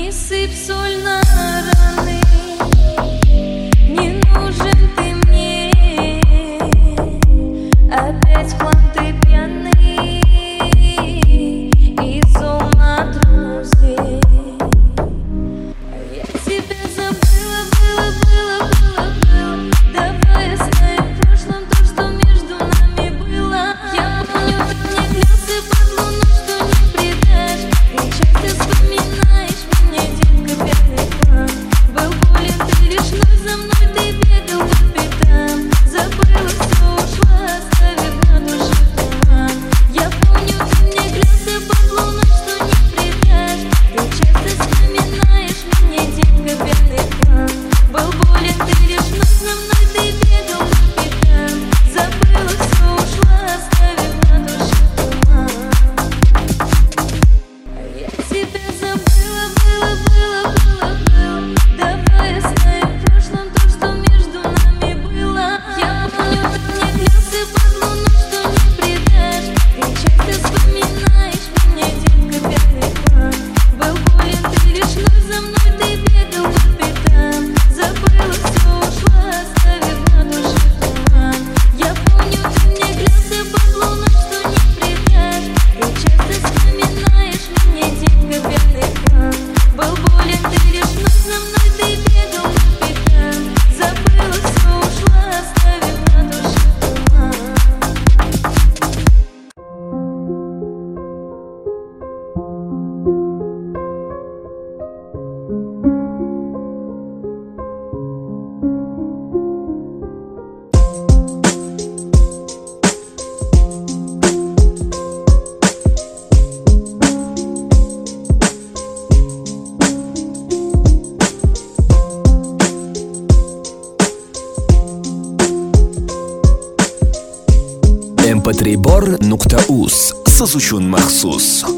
Не сыпь соль на раны, не нужен ты мне. Опять хлам ты пьяный, из ума друзей. Я тебя забыла, было. Давай оставим в прошлом то, что между нами было. Я помню, ты мне клялся под луной, что не предашь. Ты часто вспоминаешь меня, детка, пьяный план. Был болен ты лишь вновь, за мной ты бегал по пятам. Забыла все, ушла, оставив на душе туман. Я помню, ты мне клялся под луной, что не предашь. Ты часто вспоминаешь меня, детка, пьяный план. Был болен ты лишь вновь, за мной ты бегал по пятам. Забыла все, ушла, оставив на душе туман. Я тебя забыла, было. Давай оставим в прошлом то, что между нами было. Я помню, ты мне клялся под луной, что не предашь. Ты часто вспоминаешь меня, детка, пьяный план. Был болен ты лишь вновь, за мной ты бегал по пятам. Забыла все, ушла, оставив на душе туман. Я помню, ты мне клялся под луной, что не предашь. Ты часто вспоминаешь меня, детка, пьяный план. Был болен ты лишь вновь, за мной ты бегал по пятам. Забыла все, ушла, оставив на душе туман. mp3bor.uz siz uchun maxsus.